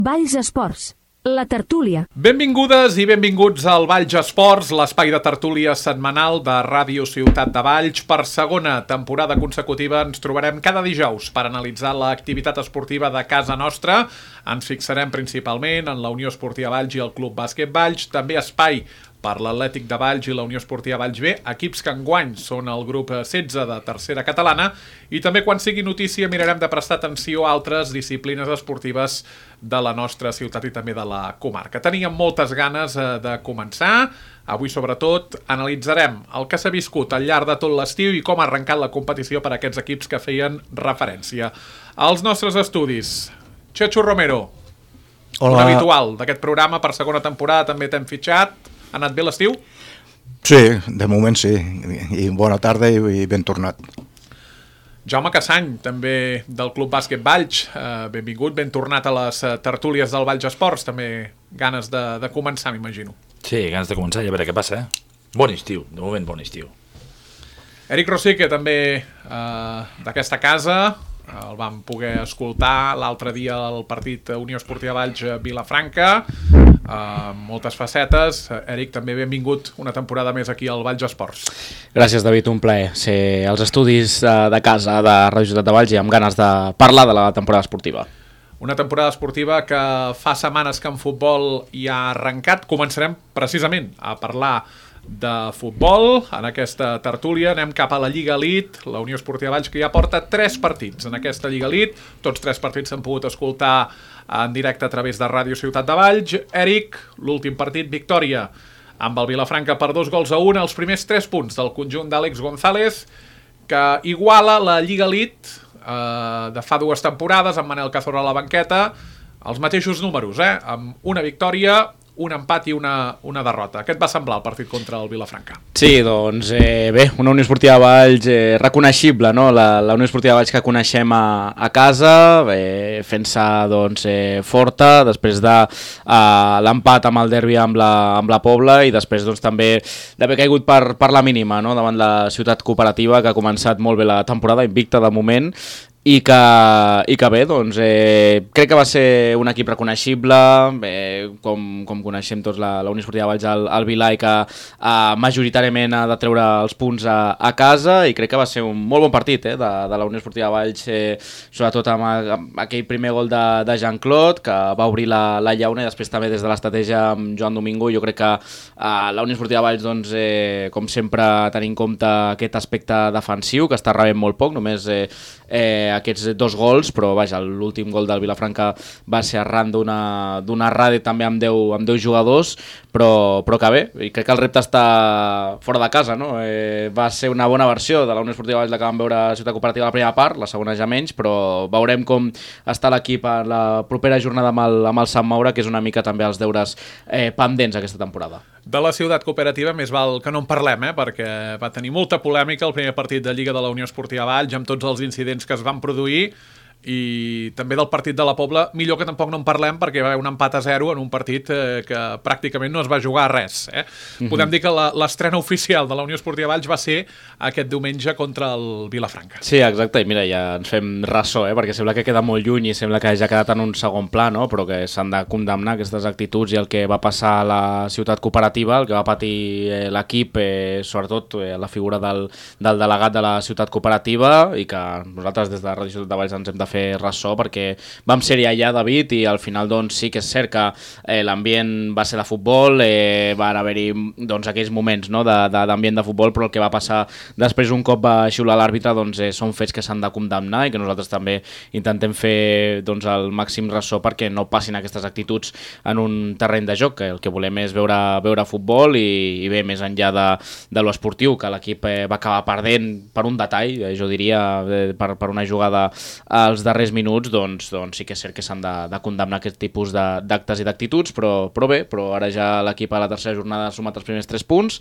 Valls Esports, la tertúlia. Benvingudes i benvinguts al Valls Esports, l'espai de tertúlia setmanal de Ràdio Ciutat de Valls. Per segona temporada consecutiva ens trobarem cada dijous per analitzar l'activitat esportiva de casa nostra. Ens fixarem principalment en la Unió Esportiva Valls i el Club Bàsquet Valls, també espai per l'Atlètic de Valls i la Unió Esportiva Valls B, equips que enguany són el grup 16 de tercera catalana, i també quan sigui notícia mirarem de prestar atenció a altres disciplines esportives de la nostra ciutat i també de la comarca. Teníem moltes ganes de començar. Avui, sobretot, analitzarem el que s'ha viscut al llarg de tot l'estiu i com ha arrencat la competició per a aquests equips que feien referència. Als nostres estudis, Chechu Romero, un habitual d'aquest programa per segona temporada, també t'hem fitxat. Ha anat bé l'estiu? Sí, de moment sí. I bona tarda i ben tornat. Jaume Cassany, també del Club Bàsquet Valls. Benvingut, ben tornat a les tertúlies del Valls Esports. També ganes de començar, m'imagino. Sí, ganes de començar, ja veure què passa. Bon estiu, de moment bon estiu. Eric Rosique, també d'aquesta casa. El vam poder escoltar l'altre dia al partit Unió Esportiva Valls Vilafranca. Moltes facetes. Eric, també benvingut una temporada més aquí al Valls Esports. Gràcies, David, un plaer ser als estudis de casa de Ràdio Ciutat de Valls i amb ganes de parlar de la temporada esportiva. Una temporada esportiva que fa setmanes que en futbol hi ha arrencat. Començarem precisament a parlar de futbol. En aquesta tertúlia anem cap a la Lliga Elite, la Unió Esportiva Valls, que ja porta 3 partits en aquesta Lliga Elite. Tots 3 partits s'han pogut escoltar en directe a través de Ràdio Ciutat de Valls. Eric, l'últim partit, victòria amb el Vilafranca per 2-1, els primers 3 punts del conjunt d'Àlex González, que iguala la Lliga Elite de fa 2 temporades, amb Manel Cazorla a la banqueta, els mateixos números, amb una victòria, un empat i una derrota. Què et va semblar el partit contra el Vilafranca? Sí, doncs bé, una Unió Esportiva Valls reconeixible, no? La Unió Esportiva Valls que coneixem a casa, fent-se doncs, forta, després de l'empat amb el derbi amb la Pobla i després doncs, també d'haver caigut per la mínima, no? Davant la Ciutat Cooperativa, que ha començat molt bé la temporada, invicta de moment, i que bé, doncs, crec que va ser un equip reconeixible, com coneixem tots la Unió Esportiva Valls al Vilà, i que majoritàriament ha de treure els punts a casa, i crec que va ser un molt bon partit de la Unió Esportiva Valls, sobretot amb aquell primer gol de Jean-Claude, que va obrir la llauna, i després també des de l'estratègia amb Joan Domingo. Jo crec que la Unió Esportiva Valls, doncs, com sempre, tenint en compte aquest aspecte defensiu, que està rebent molt poc, només aquests 2 gols, però vaja, l'últim gol del Vilafranca va ser arran d'una errada també amb 10 jugadors, però que bé, i crec que el repte està fora de casa, no? Va ser una bona versió de la Unió Esportiva Valls, la que vam veure a Ciutat Cooperativa la primera part, la segona ja menys, però veurem com està l'equip a la propera jornada amb el Sant Maure, que és una mica també els deures pendents aquesta temporada. De la Ciutat Cooperativa més val que no en parlem, perquè va tenir molta polèmica el primer partit de Lliga de la Unió Esportiva Valls, amb tots els incidents que es van produir, i també del partit de la Pobla, millor que tampoc no en parlem, perquè va haver un empat a 0 en un partit que pràcticament no es va jugar a res. Podem dir que l'estrena oficial de la Unió Esportiva Valls va ser aquest diumenge contra el Vilafranca. Sí, exacte, i mira, ja ens fem ressò, perquè sembla que queda molt lluny i sembla que ja ha quedat en un segon pla, no? Però que s'han de condemnar aquestes actituds, i el que va passar a la Ciutat Cooperativa, el que va patir l'equip, sobretot la figura del delegat de la Ciutat Cooperativa, i que nosaltres des de Ràdio Ciutat de Valls ens hem de fer ressò, perquè vam ser-hi allà, David, i al final doncs sí que és cert que l'ambient va ser de futbol, van haver-hi doncs aquells moments, no, d'ambient de futbol, però el que va passar després un cop va xiular l'àrbitre doncs són fets que s'han de condemnar, i que nosaltres també intentem fer doncs el màxim ressò perquè no passin aquestes actituds en un terreny de joc, que el que volem és veure futbol, i bé, més enllà de l'esportiu, que l'equip va acabar perdent per un detall, jo diria, per una jugada als darrers minuts, doncs sí que és cert que s'han de condemnar aquest tipus d'actes i d'actituds, però ara ja l'equip a la tercera jornada ha sumat els primers 3 punts,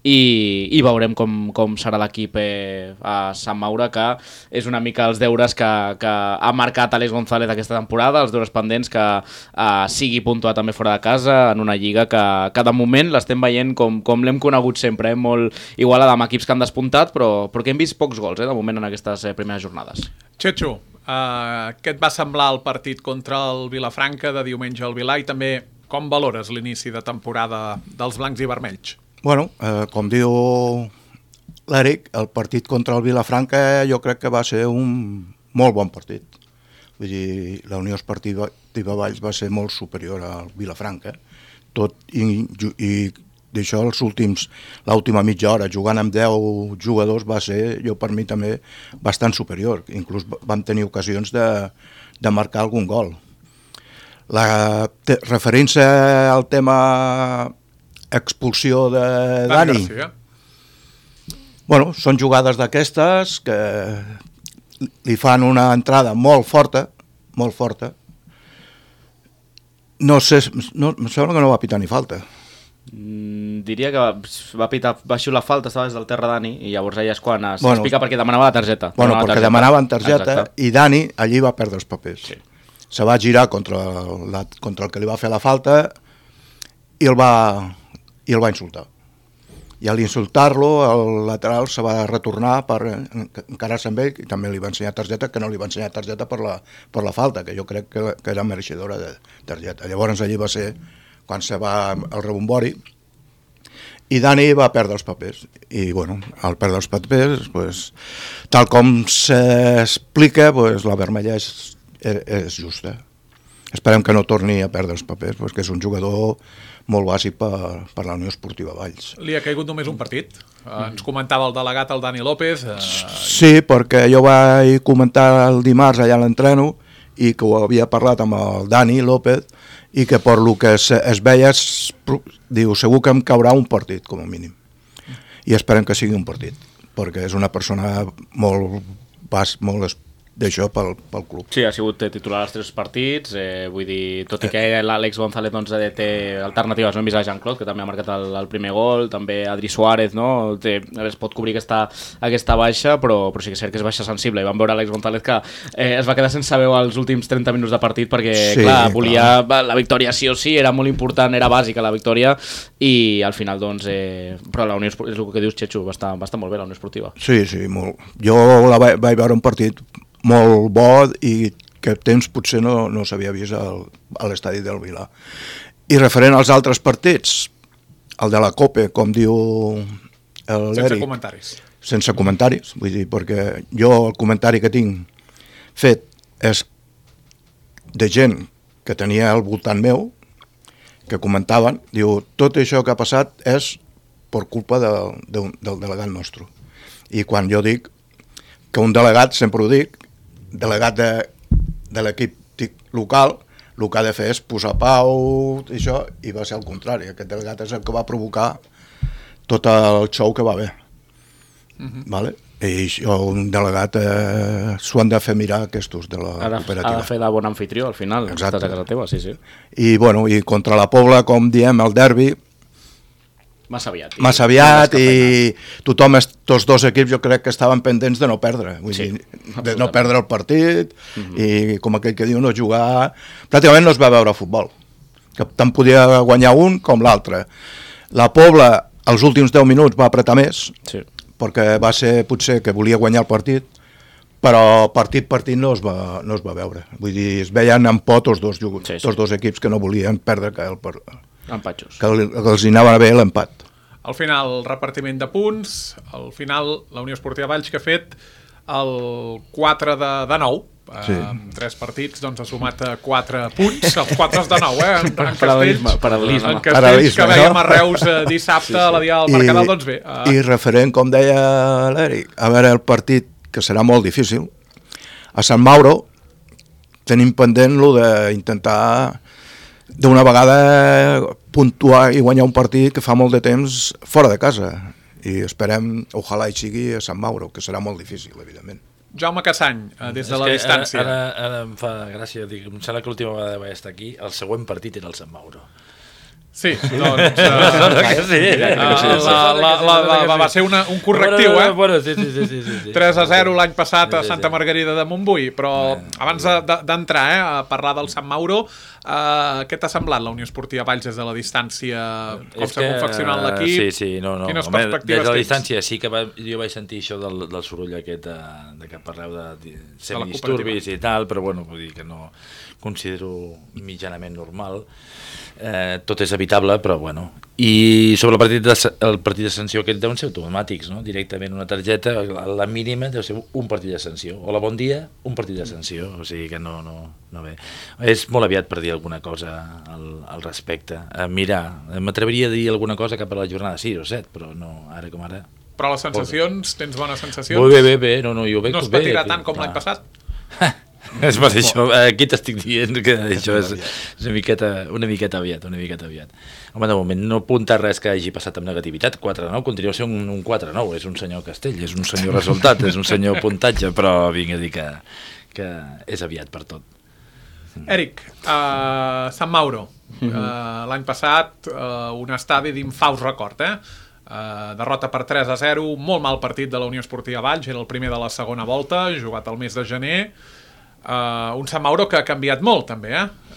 i veurem com serà l'equip a Sant Maure, que és una mica els deures que ha marcat Àlex González aquesta temporada, els deures pendents, que sigui puntuat també fora de casa en una lliga que de moment l'estem veient com l'hem conegut sempre, molt igualada, amb equips que han despuntat, però que hem vist pocs gols de moment en aquestes primeres jornades. Chechu, Què et va semblar el partit contra el Vilafranca de diumenge al Vilà i també com valores l'inici de temporada dels blancs i vermells? Bueno, com diu l'Eric, el partit contra el Vilafranca jo crec que va ser un molt bon partit. Vull dir, la Unió Esportiva Valls va ser molt superior al Vilafranca. Tot i d'això l'última mitja hora jugant amb 10 jugadors va ser, jo per mi també, bastant superior. Inclús vam tenir ocasions de marcar algun gol. Referint-se al tema expulsió de Dani, bueno, són jugades d'aquestes que li fan una entrada molt forta. No sé, em sembla que no va pitar ni falta. Diria que va xiular falta, estava des del terra Dani, i llavors allà és quan s'explica perquè demanava la targeta. Bueno, perquè demanaven targeta. Exacte. I Dani allí va perdre els papers. Sí. Se va girar contra el que li va fer la falta i el va insultar. I a l'insultar-lo, el lateral se va retornar per encarar-se amb ell i també li va ensenyar targeta, que no li va ensenyar targeta per la falta, que jo crec que era mereixedora de targeta. Llavors allí va ser quan se va el rebombori i Dani va perdre els papers. I bueno, al perdre els papers, pues, tal com s'explica, pues, la vermella és justa. Esperem que no torni a perdre els papers, perquè és un jugador molt bàsic per la Unió Esportiva Valls. Li ha caigut només un partit? Ens comentava el delegat, el Dani López. Sí, perquè jo vaig comentar el dimarts allà a l'entreno i que ho havia parlat amb el Dani López i que per lo que es veia diu, segur que em caurà un partit com a mínim. I esperem que sigui un partit, perquè és una persona molt d'això pel club. Sí, ha sigut titular als 3 partits, vull dir, tot i que l'Àlex González doncs, té alternatives, no hem vist a Jean-Claude, que també ha marcat el primer gol, també Adri Suárez, no? Es pot cobrir aquesta baixa, però sí que és cert que és baixa sensible, i vam veure Àlex González que es va quedar sense veu els últims 30 minuts de partit, perquè sí, clar, volia la victòria sí o sí, era molt important, era bàsica la victòria, i al final doncs, però la Unió Esportiva, és el que dius, Xecho, va estar molt bé la Unió Esportiva. Sí, molt. Jo vaig veure un partit molt bo i que temps potser no s'havia vist a l'estadi del Vilà. I referent als altres partits, el de la Copa, com diu l'Eric... Sense comentaris. Sense comentaris, vull dir, perquè jo el comentari que tinc fet és de gent que tenia al voltant meu, que comentaven, diu, tot això que ha passat és per culpa del delegat nostre. I quan jo dic que un delegat, sempre ho dic, delegat de l'equip local, el que ha de fer és posar pau i això, i va ser el contrari. Aquest delegat és el que va provocar tot el show que va haver. Vale? I això, un delegat s'ho han de fer mirar aquests de la cooperativa. Ha de fer de bon anfitrió al final. Exacte. Estàs a casa teva, sí. I bueno, i contra la Pobla, com diem, el derbi, massa aviat i tothom, tots dos equips jo crec que estaven pendents de no perdre, vull dir, de no perdre el partit i com aquell que diu no jugar, pràcticament no es va veure futbol, que tant podia guanyar un com l'altre. La Pobla els últims 10 minuts va apretar més, perquè va ser potser que volia guanyar el partit, però partit no es va veure, vull dir, es veien en pot els dos equips que no volien perdre que els anava bé l'empat. Al final, repartiment de punts, al final la Unió Esportiva Valls, que ha fet el 4 de 9, amb 3 partits, doncs ha sumat 4 punts, els 4 de 9, en Castells, que veiem a Reus dissabte a la Diada del Mercadal, doncs bé. I referent, com deia l'Eric, a veure el partit, que serà molt difícil, a Sant Mauro tenim pendent lo d'intentar d'una vegada puntuar i guanyar un partit que fa molt de temps fora de casa, i esperem, ojalà hi sigui a Sant Mauro, que serà molt difícil, evidentment. Jaume Cassany, des de la distància. Ara em fa gràcia, em sembla que l'última vegada vaig estar aquí, el següent partit era el Sant Mauro. Sí, doncs... va ser un correctiu, Sí. 3-0 l'any passat a Santa Margarida de Montbui, però abans d'entrar a parlar del Sant Mauro, Què t'ha semblat la Unió Esportiva Valls des de la distància? Com s'ha confeccionat l'equip? Sí, no. Quines Home, perspectives des de la tens? distància sí que jo vaig sentir això del soroll aquest de que parleu de semidisturbis i tal, però bueno, vull dir que no considero mitjanament normal. Tot és evitable, però bueno. I sobre el partit de sanció aquest deuen ser automàtics, no? Directament una targeta, la mínima deu ser un partit de sanció. O la bon dia, un partit de sanció. O sigui que no bé. És molt aviat per dir alguna cosa al respecte. Mira, m'atreviria a dir alguna cosa cap a la jornada 6 o 7, però no, ara com ara. Però les sensacions, tens bones sensacions? Bé, no, jo veig no es patirà tant com l'any passat? És per això, aquí t'estic dient que això és una miqueta aviat. Home, de moment no apunta res que hagi passat amb negativitat. 4-9 continua sent un 4-9, és un senyor castell, és un senyor resultat, és un senyor puntatge, però vinc a dir que és aviat per tot. Èric, Sant Mauro, l'any passat un estadi d'infaust record, derrota per 3-0, molt mal partit de la Unió Esportiva Valls, era el primer de la segona volta, jugat al mes de gener. Un Sant Mauro que ha canviat molt també,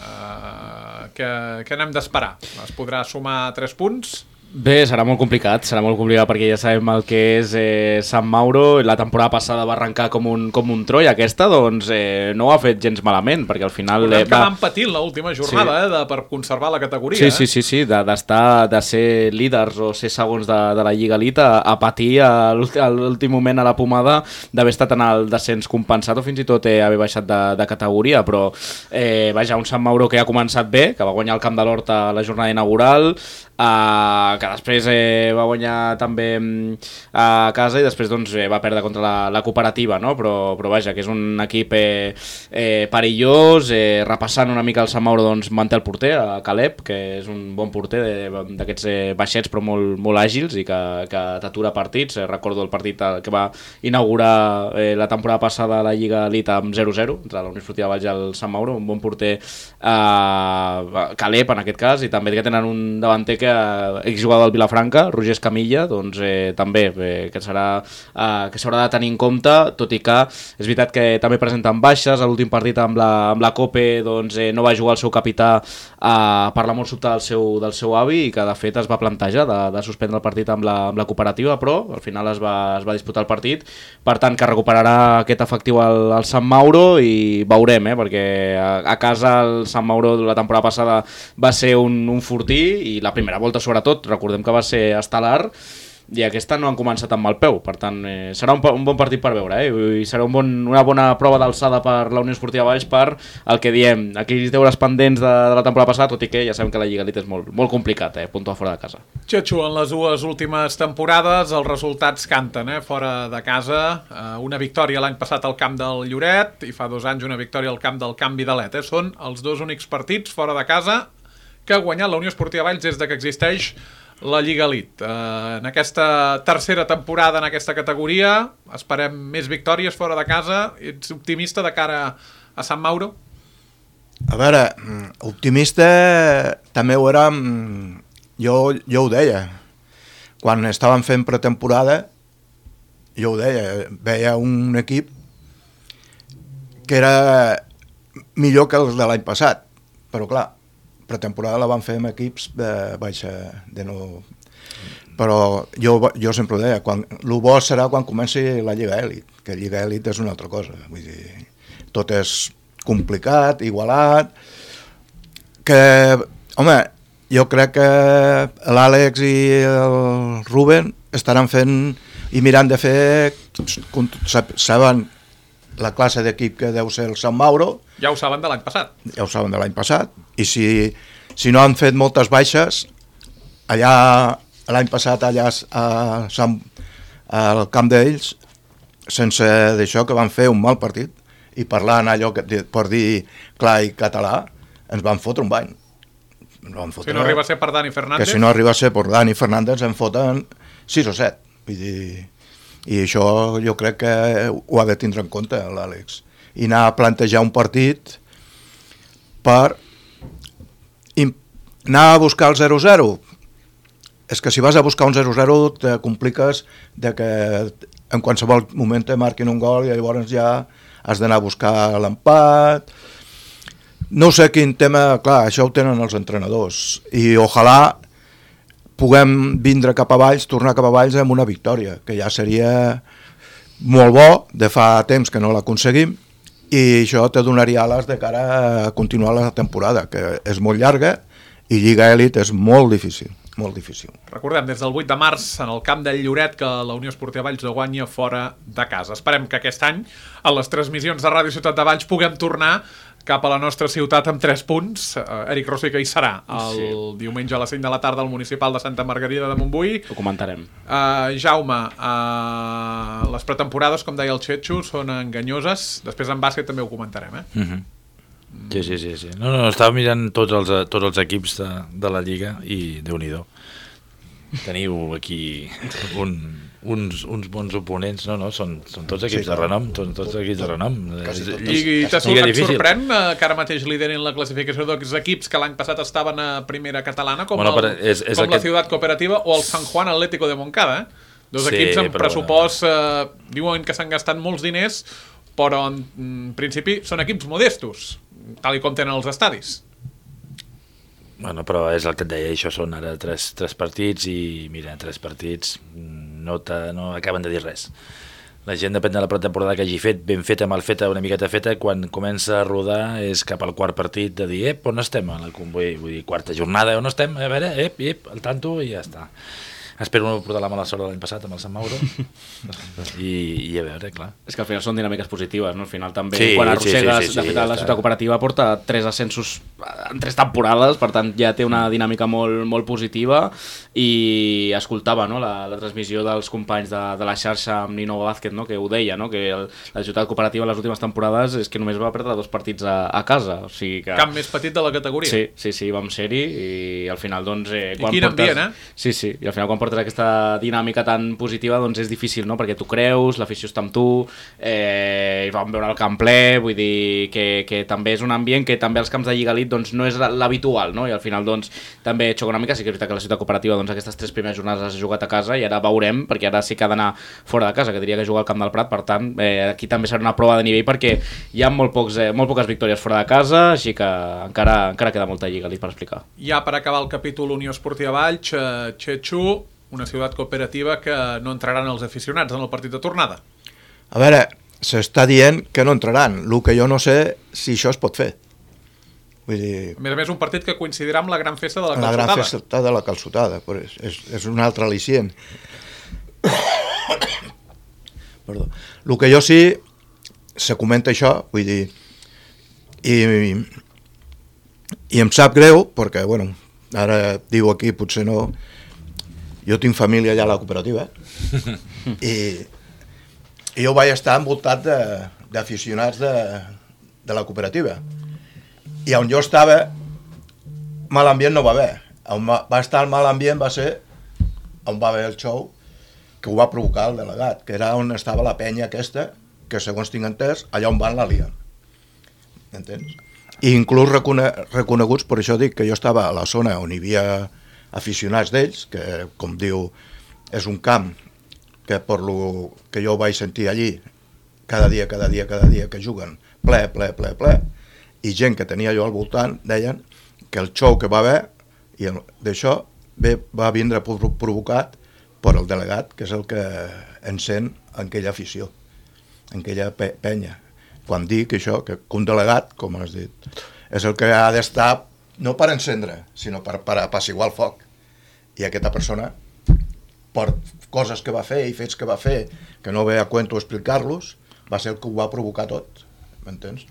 que n'hem d'esperar? Es podrà sumar 3 punts? Bé, serà molt complicat perquè ja sabem el que és Sant Mauro. La temporada passada va arrencar com un tro i aquesta doncs no ho ha fet gens malament, perquè al final que van patint l'última jornada per conservar la categoria. Sí, de ser líders o ser segons de la Lliga Elite a patir a l'últim moment a la pomada d'haver estat en el descens compensat o fins i tot haver baixat de categoria, però vaja, un Sant Mauro que ha començat bé, que va guanyar el Camp de l'Horta a la jornada inaugural, que després va guanyar també a casa i després doncs, va perdre contra la cooperativa, no? Però vaja, que és un equip perillós, repassant una mica el Sant Mauro, doncs manté el porter, Caleb, que és un bon porter d'aquests baixets però molt àgils i que t'atura partits. Recordo el partit que va inaugurar la temporada passada a la Lliga Elite amb 0-0 entre la Unió Esportiva Valls i el Sant Mauro, un bon porter, Caleb en aquest cas, i també que tenen un davanter que exjugador del Vilafranca, Roger Escamilla, doncs també que s'haurà de tenir en compte, tot i que és veritat que també presenten baixes. A l'últim partit amb la Cope doncs, no va jugar el seu capità per la mort sobtada del seu avi, i que de fet es va plantejar de suspendre el partit amb la cooperativa, però al final es va disputar el partit. Per tant, que recuperarà aquest efectiu al Sant Mauro, i veurem, perquè a casa el Sant Mauro la temporada passada va ser un fortí, i la primera volta sobretot, recordem que va ser estel·lar, i aquesta no han començat amb mal peu. Per tant, serà un bon partit per veure, i serà una bona prova d'alçada per la Unió Esportiva Valls per el que diem, aquells deures pendents de la temporada passada, tot i que ja sabem que la Lliga Elite és molt complicat, puntuar fora de casa. Xacho, en les dues últimes temporades els resultats canten, fora de casa. Una victòria l'any passat al camp del Lloret i fa 2 anys una victòria al camp del Can Vidalet. Són els 2 únics partits fora de casa que ha guanyat la Unió Esportiva Valls des de que existeix la Lliga Elite. En aquesta tercera temporada en aquesta categoria esperem més victòries fora de casa. Ets optimista de cara a Sant Mauro? A veure, optimista també ho érem, jo ho deia. Quan estàvem fent pretemporada, jo ho deia, veia un equip que era millor que els de l'any passat, però clar, pretemporada la van fer amb equips de no... Però jo sempre ho deia, el bo serà quan comenci la Lliga Elit, que Lliga Elit és una altra cosa, vull dir, tot és complicat, igualat, que, home, jo crec que l'Àlex i el Ruben estaran fent i mirant de fer, saben la classe d'equip que deu ser el Sant Mauro. Ja ho saben de l'any passat. Ja ho saben de l'any passat. I si no han fet moltes baixes, allà l'any passat allà al camp d'ells, sense d'això, que van fer un mal partit, i parlant allò per dir clar i català, ens van fotre un bany. Si no arriba a ser per Dani Fernández... Que si no arriba a ser per Dani Fernández en foten 6 o 7. Vull dir... I això jo crec que ho ha de tindre en compte l'Àlex, i anar a plantejar un partit per anar a buscar el 0-0. És que si vas a buscar un 0-0 te compliques de que en qualsevol moment te marquin un gol i llavors ja has d'anar a buscar l'empat. No sé quin tema, clar, això ho tenen els entrenadors, i ojalà puguem vindre cap a Valls, tornar cap a Valls amb una victòria, que ja seria molt bo, de fa temps que no l'aconseguim, i això te donaria ales de cara a continuar la temporada, que és molt llarga, i Lliga Elit és molt difícil, molt difícil. Recordem, des del 8 de març, en el camp del Lloret, que la Unió Esportiva Valls ho guanya fora de casa. Esperem que aquest any, a les transmissions de Ràdio Ciutat de Valls, puguem tornar cap a la nostra ciutat amb 3 punts. Eric Rossi, que hi serà el diumenge a les 5 de la tarda al municipal de Santa Margarida de Montbui. Ho comentarem. Jaume, les pretemporades, com deia el Xetxo, són enganyoses. Després en bàsquet també ho comentarem, Sí. No, estava mirant tots els equips de la Lliga i Déu-n'hi-do. Teniu aquí uns bons oponents, són tots equips de renom, tots equips de renom. I et sorprèn que ara mateix liderin la classificació dels equips que l'any passat estaven a primera catalana, com la Ciutat Cooperativa o el San Juan Atlético de Montcada, Dos equips amb pressupost, diuen que s'han gastat molts diners, però en principi són equips modestos, tal com tenen els estadis. Bueno, però és el que et deia, això són ara tres partits i mira, 3 partits no acaben de dir res. La gent depèn de la pretemporada que hagi fet, ben feta, mal feta, una miqueta feta, quan comença a rodar és cap al 4 partit de dir, on estem? Vull dir, 4ª jornada, on estem? A veure, al tanto i ja està. Espero no portar la mala sort de l'any passat amb el Sant Mauro i a veure, clar. És que al final són dinàmiques positives, no? Al final també, quan arrossegues, de fet la Ciutat Cooperativa porta 3 ascensos en 3 temporades, per tant ja té una dinàmica molt positiva, i escoltava la transmissió dels companys de la xarxa amb Nino Vázquez, que ho deia, que la Ciutat Cooperativa les últimes temporades és que només va perdre 2 partits a casa, o sigui que... Camp més petit de la categoria. Sí, vam ser-hi i al final doncs... I quin ambient, Sí, i al final quan portes aquesta dinàmica tan positiva doncs és difícil, no? Perquè tu creus, l'afició està amb tu, i vam veure el camp ple, vull dir que també és un ambient que també als camps de Lliga Elite doncs no és l'habitual, no? I al final doncs també xoca una mica, sí que és veritat que la Ciutat Cooperativa doncs aquestes 3 primeres jornades has jugat a casa i ara veurem, perquè ara sí que ha d'anar fora de casa, que diria que juga al Camp del Prat, per tant aquí també serà una prova de nivell perquè hi ha molt poques victòries fora de casa, així que encara queda molta Lliga Elite per explicar. Ja per acabar el capítol Unió Esportiva Valls, Xetxo, una Ciutat Cooperativa que no entraran els aficionats en el partit de tornada. A veure, s'està dient que no entraran, el que jo no sé si això es pot fer. Vull dir... A més, un partit que coincidirà amb la gran festa de la calçotada. La gran festa de la calçotada, és un altre al·licient. Perdó. El que jo sí, se comenta això, vull dir, i em sap greu, perquè, bueno, ara diu aquí, potser no... Jo tinc família allà a la cooperativa i jo vaig estar envoltat d'aficionats de la cooperativa, i on jo estava mal ambient no va haver. On va estar el mal ambient va ser on va haver el show que ho va provocar el delegat, que era on estava la penya aquesta, que segons tinc entès allà on van la liga, entens? I inclús reconeguts, per això dic que jo estava a la zona on hi havia aficionats d'ells, que com diu és un camp que per lo que jo vaig sentir allí cada dia que juguen ple, i gent que tenia jo al voltant deien que el show que va haver i d'això va vindre provocat per el delegat, que és el que encén aquella afició, aquella penya, quan dic això, que un delegat, com has dit, és el que ha d'estar no per encendre, sinó per apaciguar el foc. I aquesta persona, per coses que va fer i fets que va fer, que no ve a cuento explicar-los, va ser el que ho va provocar tot, m'entens?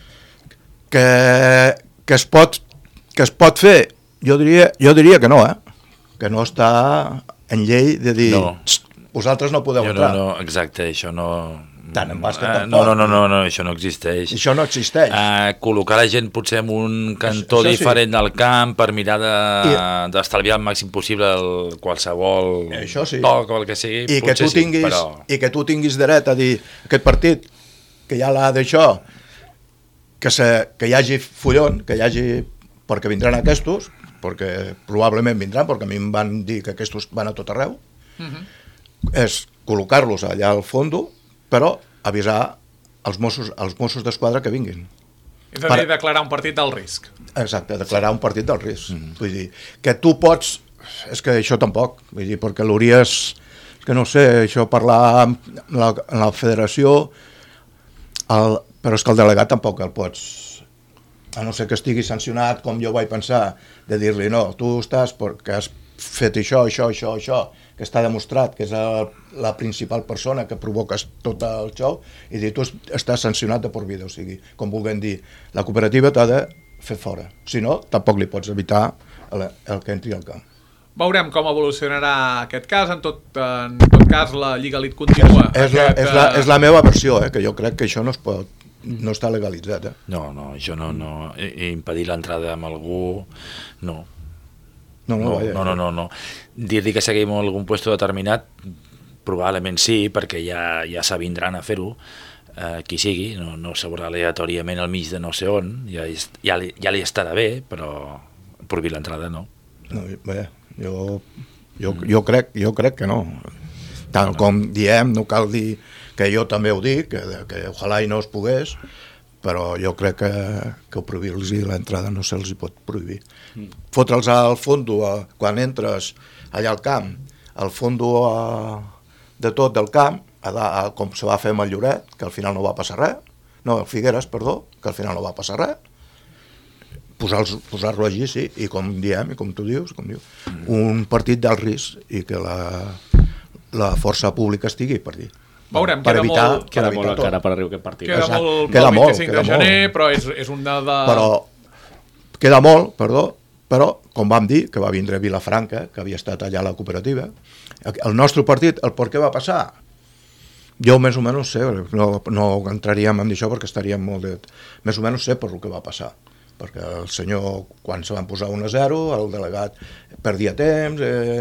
Que es pot fer? Jo diria que no, que no està en llei de dir vosaltres no podeu entrar. No, exacte, això no... Tant en bàsquet tampoc. No, això no existeix. Això no existeix. Col·locar la gent potser en un cantó diferent del camp per mirar d'estalviar el màxim possible qualsevol toc o el que sigui, I potser sí, però... I que tu tinguis dret a dir aquest partit, que hi ha la d'això, que hi hagi follon, que hi hagi... perquè vindran aquests, perquè probablement vindran, perquè a mi em van dir que aquests van a tot arreu, és col·locar-los allà al fondo, però avisar els Mossos d'Esquadra que vinguin. És a dir, declarar un partit del risc. Exacte, declarar un partit del risc. Vull dir, que tu pots... És que això tampoc, vull dir, perquè l'hauries... És que no sé, això parlar amb la federació, però és que el delegat tampoc el pots... A no ser que estigui sancionat, com jo vaig pensar, de dir-li, no, tu estàs perquè has fet això, que està demostrat que és la principal persona que provoques tot el show, i dir, tu estàs sancionat de por vida, o sigui, com vulguem dir, la cooperativa t'ha de fer fora, si no, tampoc li pots evitar el que entri al camp. Veurem com evolucionarà aquest cas, en tot cas la Lliga Elite continua. És la meva versió, que jo crec que això no es pot, no està legalitzat. No, això no. Impedir l'entrada amb algú, no. No. Dir-li que seguim en algun lloc determinat, probablement sí, perquè ja s'avindran a fer-ho, qui sigui, no s'haurà aleatòriament al mig de no sé on, ja li estarà bé, però prohibir l'entrada no. Bé, jo crec que no. Tant com diem, no cal dir que jo també ho dic, que ojalà i no es pogués, però jo crec que prohibir-los l'entrada no se'ls pot prohibir. Fotre'ls al fondo, quan entres allà al camp, al fondo de tot del camp, com se va fer amb el Lloret, que al final no va passar res, no, el Figueres, perdó, que al final no va passar res, posar-lo allí, sí, i com diem, i com tu dius, un partit d'alt risc i que la força pública estigui per dir. Veurem, queda molt encara per arribar aquest partit. Queda molt pel 25 de gener, però és un de... Queda molt, però com vam dir, que va vindre Vilafranca, que havia estat allà a la cooperativa, el nostre partit, el per què va passar? Jo més o menys sé, no entraríem en això perquè estaríem molt... Més o menys sé per el que va passar, perquè el senyor, quan se van posar 1-0, el delegat perdia temps,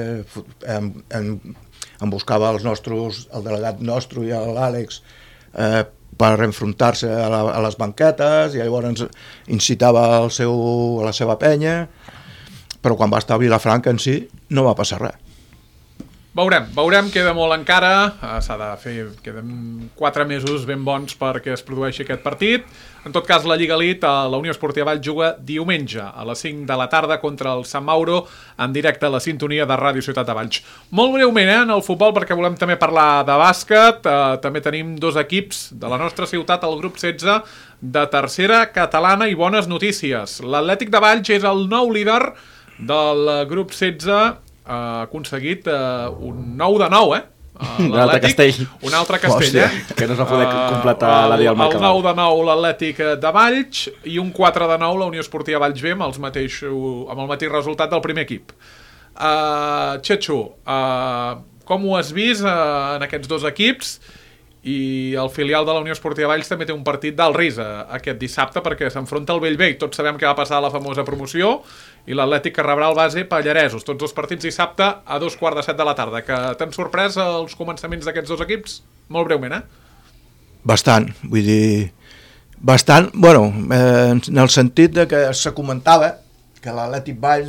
em buscava el delegat nostre i l'Àlex per enfrontar-se a les banquetes, i llavors incitava a la seva penya, però quan va estar a Vilafranca en si no va passar res. Veurem, queda molt encara, s'ha de fer, queden 4 mesos ben bons perquè es produeixi aquest partit. En tot cas, la Lliga Elite, la Unió Esportiva Valls juga diumenge a les 5 de la tarda contra el Sant Mauro, en directe a la sintonia de Ràdio Ciutat de Valls. Molt breument, en el futbol, perquè volem també parlar de bàsquet, també tenim 2 equips de la nostra ciutat, el grup 16, de tercera catalana, i bones notícies. L'Atlètic de Valls és el nou líder del grup 16, ha aconseguit un 9 de 9, un altre castell. Un altre castell, que no es va poder completar la dia al marcador. El 9 de 9 l'Atlètic de Valls i un 4 de 9 la Unió Esportiva Valls B amb el mateix resultat del primer equip. Txetxo, com ho has vist en aquests 2 equips? I el filial de la Unió Esportiva Valls també té un partit d'alt risc aquest dissabte, perquè s'enfronta al Bellvei. Tots sabem què va passar a la famosa promoció, i l'Atlètic que rebrà el base Pallaresos. Tots 2 partits dissabte a 2:15 de la tarda. Que t'han sorprès els començaments d'aquests 2 equips? Molt breument, Bastant, vull dir... Bastant, bueno, en el sentit de que se comentava que l'Atlètic Valls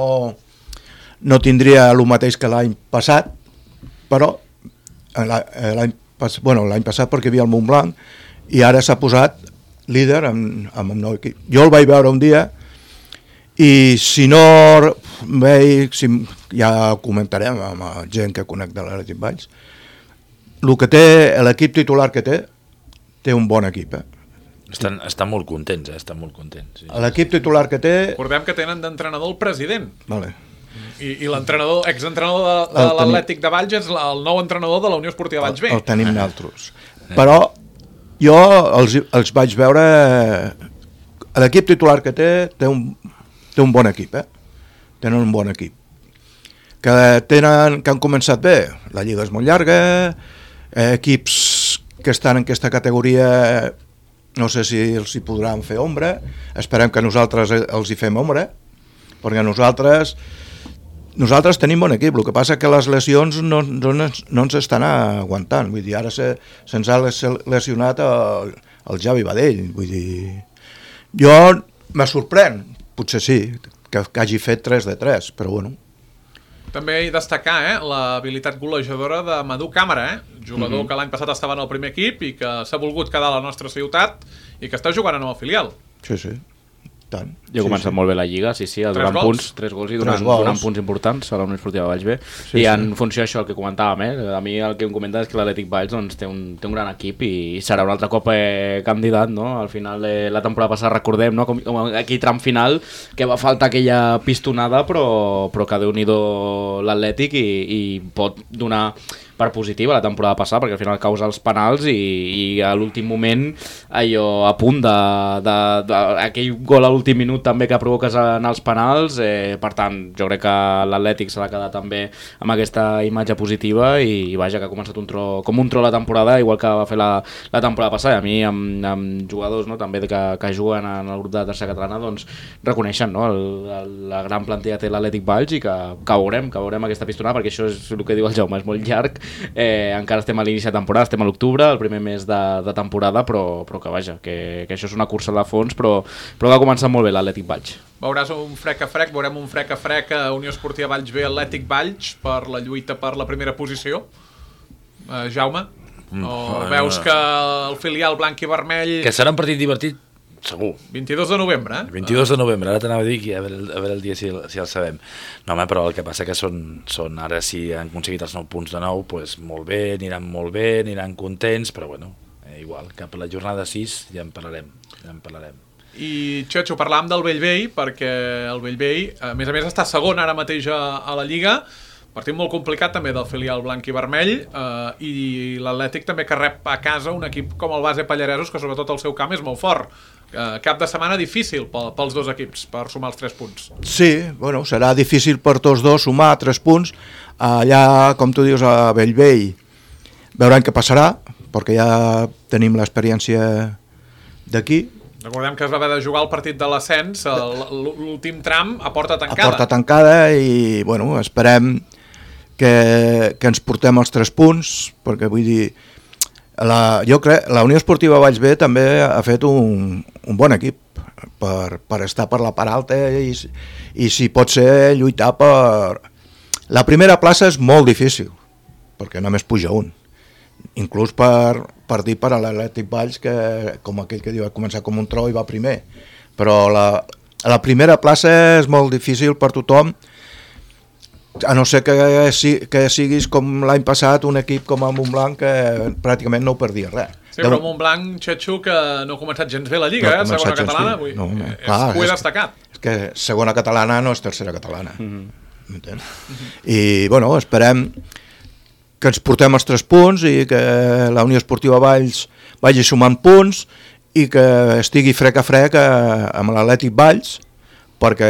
no tindria el mateix que l'any passat, però l'any passat perquè hi havia el Montblanc, i ara s'ha posat líder amb un nou equip. Jo el vaig veure un dia, i si no veig, ja comentarem amb la gent que conec de l'Atlètic Valls, el que té, l'equip titular que té un bon equip. Estan molt contents, estan molt contents. Sí. L'equip titular que té... Recordem que tenen d'entrenador el president. Vale. I exentrenador de l'Atlètic de Valls és el nou entrenador de la Unió Esportiva Valls B. El tenim nosaltres. Però jo els vaig veure... L'equip titular que té un bon equip, Tenen un bon equip. Que han començat bé. La lliga és molt llarga, equips que estan en aquesta categoria no sé si els hi podran fer ombra. Esperem que nosaltres els hi fem ombra, perquè nosaltres tenim bon equip, el que passa que les lesions no ens estan aguantant, vull dir, ara se'ns ha lesionat el Javi Badell, vull dir, jo me sorprèn, potser sí, que hagi fet 3 de 3, però bueno. També destacar l'habilitat golejadora de Madu Càmera, que l'any passat estava en el primer equip i que s'ha volgut quedar a la nostra ciutat i que està jugant en el filial. Sí. Tant. I ha començat molt bé la Lliga, sí, donant punts, 3 gols i donant punts importants a la Unió Esportiva Valls B. I en funció d'això, el que comentàvem, a mi el que em comenta és que l'Atlètic Valls doncs, té un gran equip i serà un altre cop candidat, no? Al final, la temporada passada, recordem, no? Com aquí tram final, que va faltar aquella pistonada, però que Déu-n'hi-do l'Atlètic i pot donar per positiva la temporada passada, perquè al final causa els penals i a l'últim moment allò a punt aquell gol a l'últim minut també que provoques en els penals, per tant jo crec que l'Atlètic se l'ha quedat també amb aquesta imatge positiva i vaja, que ha començat com un tro la temporada, igual que va fer la temporada passada. A mi amb jugadors, no, també que juguen en el grup de tercera catalana, doncs reconeixen, no, la gran plantilla té l'Atlètic Valls i que veurem aquesta pistonada, perquè això és el que diu el Jaume, és molt llarg. Encara estem a l'inici de temporada, estem a l'octubre, el primer mes de temporada, però que vaja, que això és una cursa de fons, però va començar molt bé l'Atlètic Valls. Veurem un frec a frec a Unió Esportiva Valls B, Atlètic Valls, per la lluita per la primera posició. Jaume? O veus que el filial blanc i vermell... Que serà un partit divertit, segur. 22 de novembre, 22 de novembre, ara t'anava a dir que a veure el dia si el sabem. No, home, però el que passa que són ara, si han aconseguit els 9 punts de nou, doncs molt bé, aniran contents, però bueno, igual, cap a la jornada 6 ja en parlarem. I Xetxo, parlàvem del Bellvei, perquè el Bellvei, a més està segon ara mateix a la Lliga, partit molt complicat també del filial blanc i vermell, i l'Atlètic també que rep a casa un equip com el Base Pallaresos, que sobretot el seu camp és molt fort. Cap de setmana difícil pels dos equips per sumar els 3 punts. Sí, bueno, serà difícil per tots dos sumar 3 punts. Allà, com tu dius, a Bellvei, veurem què passarà, perquè ja tenim l'experiència d'aquí. Recordem que es va haver de jugar el partit de l'ascens, l'últim tram a porta tancada. A porta tancada i, bueno, esperem que ens portem els 3 punts, perquè vull dir, jo crec la Unió Esportiva Valls B també ha fet un bon equip per estar per la part alta i si pot ser lluitar per... La primera plaça és molt difícil, perquè només puja un. Inclús per dir per a l'Atlètic Valls, que com aquell que diu va començar com un tro i va primer, però la primera plaça és molt difícil per tothom, a no ser que siguis com l'any passat un equip com el Montblanc que pràcticament no ho perdia res. Sí, però el Montblanc, Xetxo, que no ha començat gens bé la Lliga, segona catalana, ho he destacat. És que segona catalana no és tercera catalana, m'entens? I bueno, esperem que ens portem els 3 punts i que la Unió Esportiva Valls vagi sumant punts i que estigui frec a frec amb l'Atlètic Valls, perquè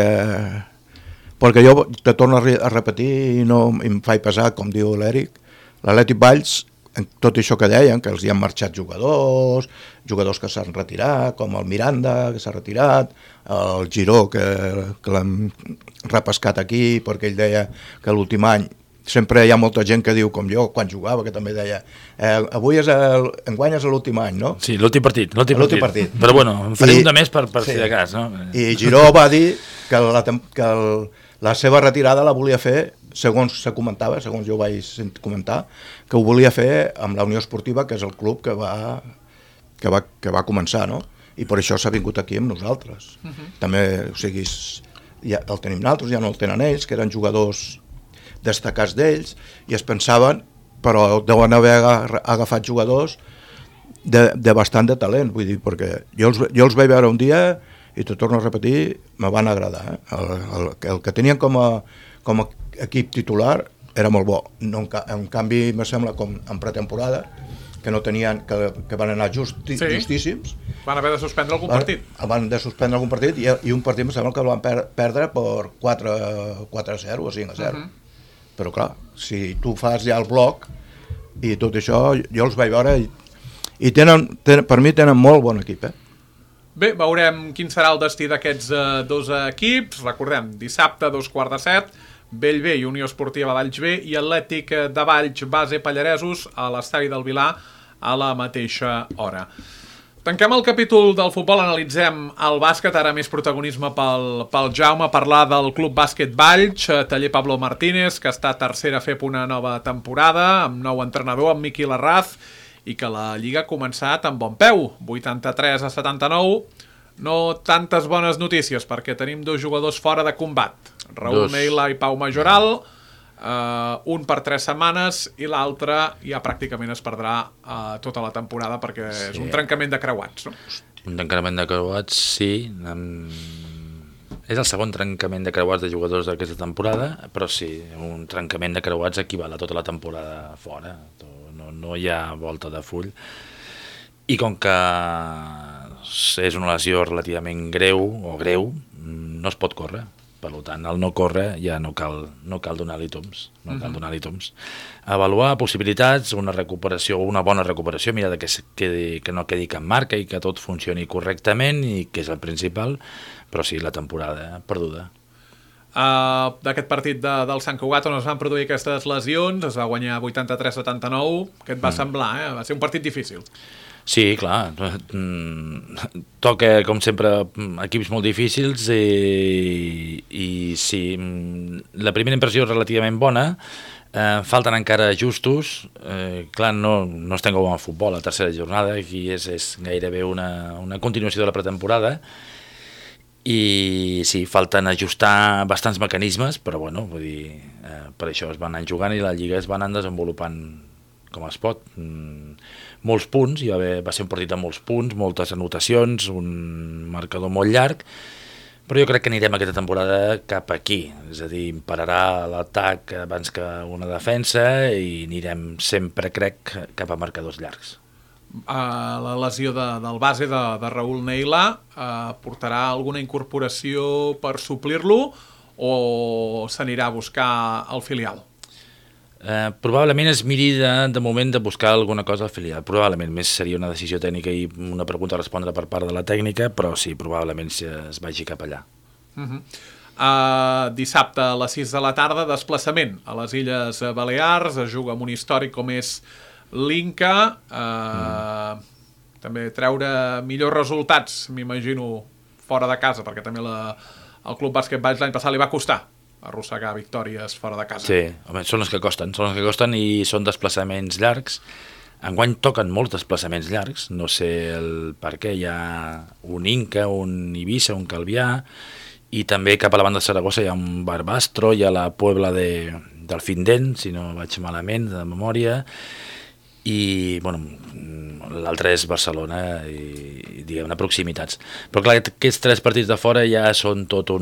jo te torno a repetir i no em faig pesar, com diu l'Eric, l'Atlètic Valls, tot això que deien, que els hi han marxat jugadors que s'han retirat, com el Miranda, que s'ha retirat, el Giró, que l'hem repescat aquí, perquè ell deia que l'últim any sempre hi ha molta gent que diu, com jo, quan jugava, que també deia avui enguany és l'últim any, no? Sí, l'últim partit. Però bueno, en faré un de més per si de cas, no? I Giró va dir que la seva retirada la volia fer, segons se comentava, segons jo vaig comentar, que ho volia fer amb la Unió Esportiva, que és el club que va començar, no? I per això s'ha vingut aquí amb nosaltres. També, o sigui, ja el tenim nosaltres, ja no el tenen ells, que eren jugadors destacats d'ells, i es pensaven, però deuen haver agafat jugadors de bastant de talent, vull dir, perquè jo els vaig veure un dia i te torno a repetir, me van agradar. El que tenien com a equip titular era molt bo. En canvi, me sembla, com en pretemporada, que no tenien, que van anar justíssims. Van haver de suspendre algun partit. Van de suspendre algun partit i un partit me sembla que el van perdre per 4-0 o 5-0. Però clar, si tu fas ja el bloc i tot això, jo els vaig veure i per mi tenen molt bon equip, Bé, veurem quin serà el destí d'aquests 2 equips. Recordem, dissabte, 2:15, Bellvei i Unió Esportiva Valls B i Atlètic de Valls Base Pallaresos a l'estadi del Vilar a la mateixa hora. Tanquem el capítol del futbol, analitzem el bàsquet, ara més protagonisme pel Jaume, parlar del Club Bàsquet Valls, taller Pablo Martínez, que està tercera a fer una nova temporada, amb nou entrenador, amb Miqui Larraz, i que la Lliga ha començat amb bon peu, 83-79, no tantes bones notícies, perquè tenim 2 jugadors fora de combat. Raül Neila i Pau Majoral, un per 3 setmanes i l'altre ja pràcticament es perdrà tota la temporada perquè és un trencament de creuats, no? Un trencament de creuats, sí. És el segon trencament de creuats de jugadors d'aquesta temporada, però sí, un trencament de creuats equival a tota la temporada fora. No hi ha volta de full. I com que és una lesió relativament greu, no es pot córrer. Per tant, al no córrer ja no cal donar-li toms. Avaluar possibilitats, una recuperació, una bona recuperació, mirar que no quedi cap marca i que tot funcioni correctament, i que és el principal, però sí, la temporada perduda. D'aquest partit del Sant Cugat on es van produir aquestes lesions, es va guanyar 83-79, què et va semblar? Va ser un partit difícil. Sí, clar, toca, com sempre, equips molt difícils i sí, la primera impressió és relativament bona, falten encara ajustos, clar, no estem com a futbol, la tercera jornada, aquí és gairebé una continuació de la pretemporada, i sí, falten ajustar bastants mecanismes, però bueno, vull dir, per això es van anar jugant i la Lliga es va anar desenvolupant com es pot. Molts punts, va ser un partit amb molts punts, moltes anotacions, un marcador molt llarg, però jo crec que anirem aquesta temporada cap aquí, és a dir, impararà l'atac abans que una defensa i anirem sempre, crec, cap a marcadors llargs. La lesió del base de Raül Neila portarà alguna incorporació per suplir-lo o s'anirà a buscar el filial? Probablement es miri de moment de buscar alguna cosa al filial, probablement més seria una decisió tècnica i una pregunta a respondre per part de la tècnica, però sí, probablement es vagi cap allà. Dissabte a les 6 de la tarda, desplaçament a les Illes Balears, es juga amb un històric com és l'Inca, també treure millors resultats, m'imagino, fora de casa, perquè també el Club Bàsquet Valls l'any passat li va costar arrossegar victòries fora de casa. Sí, home, són les que costen i són desplaçaments llargs. Enguany toquen molts desplaçaments llargs, no sé el per què, hi ha un Inca, un Eivissa, un Calvià, i també cap a la banda de Saragossa hi ha un Barbastro, hi ha la Puebla del Findent, si no vaig malament, de memòria, i bueno, l'altre és Barcelona i diguem-ne proximitats. Però clar, aquests 3 partits de fora ja són tot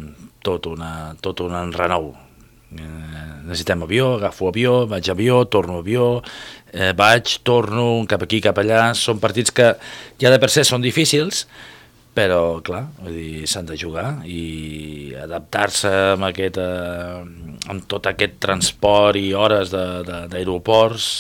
un enrenou. Necessitem avió, agafo avió, vaig avió, torno avió, torno, cap aquí, cap allà. Són partits que ja de per se són difícils, però clar, s'han de jugar i adaptar-se amb tot aquest transport i hores d'aeroports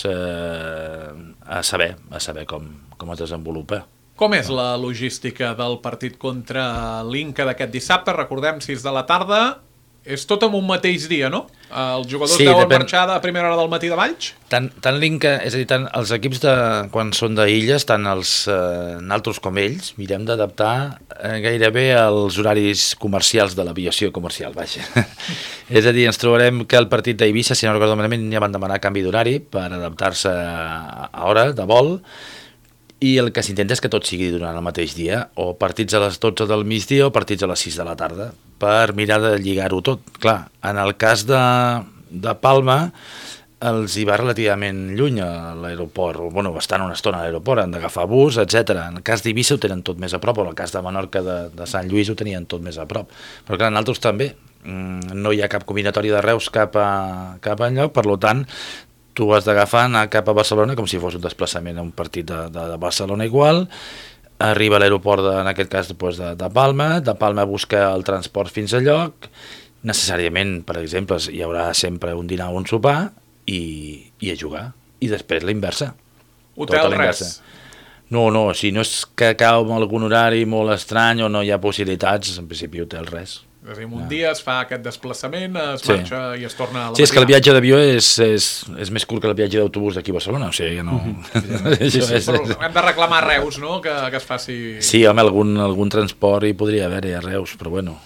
a saber com es desenvolupa. Com és la logística del partit contra l'Inca d'aquest dissabte? Recordem, 6 de la tarda. És tot en un mateix dia, no? Els jugadors deuen marxar a primera hora del matí de Valls? Tant l'Inca, és a dir, tant els equips quan són d'illes, tant els naltros com ells, mirem d'adaptar gairebé als horaris comercials de l'aviació comercial, vaja. És a dir, ens trobarem que el partit d'Eivissa, si no recordo malament, ja van demanar canvi d'horari per adaptar-se a hora de vol, i el que s'intenta és que tot sigui durant el mateix dia, o partits a les 12 del migdia o partits a les 6 de la tarda, per mirar de lligar-ho tot. Clar, en el cas de Palma, els hi va relativament lluny a l'aeroport, bueno, estan una estona a l'aeroport, han d'agafar bus, etc. En el cas d'Eivissa ho tenen tot més a prop, o en el cas de Menorca de Sant Lluís ho tenien tot més a prop. Però clar, en altres també, no hi ha cap combinatori de Reus cap enlloc, per tant, tu has d'agafar, anar cap a Barcelona com si fos un desplaçament a un partit de Barcelona igual, arriba a l'aeroport, en aquest cas, de Palma busca el transport fins al lloc, necessàriament, per exemple, hi haurà sempre un dinar o un sopar i a jugar, i després la inversa. Hotel res? No, si no és que cau amb algun horari molt estrany o no hi ha possibilitats, en principi hotel res. És a dir, un dia es fa aquest desplaçament, es marxa i es torna a la matinada. Sí, és que el viatge d'avió és més curt que el viatge d'autobús d'aquí a Barcelona, o sigui que no... Però hem de reclamar a Reus, no?, que es faci... Sí, home, algun transport hi podria haver a Reus, però bueno,